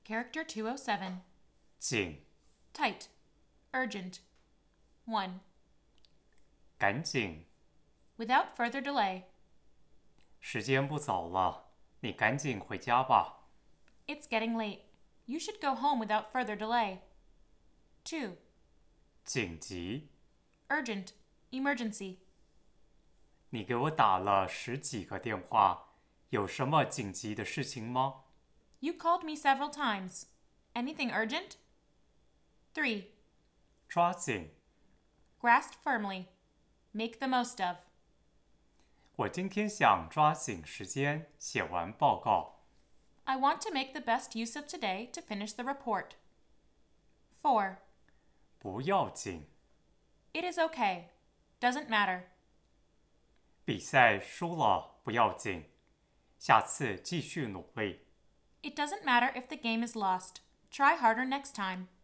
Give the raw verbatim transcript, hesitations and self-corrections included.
Character two oh seven. 紧， Tight. Urgent. one. 赶紧， Without further delay. 时间不早了，你赶紧回家吧。 It's getting late. You should go home without further delay. two. 紧急， Urgent. Emergency. 你给我打了十几个电话，有什么紧急的事情吗？ You called me several times. Anything urgent? three. 抓紧， Grasp firmly. Make the most of. 我今天想抓紧时间写完报告。 I want to make the best use of today to finish the report. four. 不要紧， It is okay. Doesn't matter. 比赛输了不要紧，下次继续努力。 It doesn't matter if the game is lost. Try harder next time.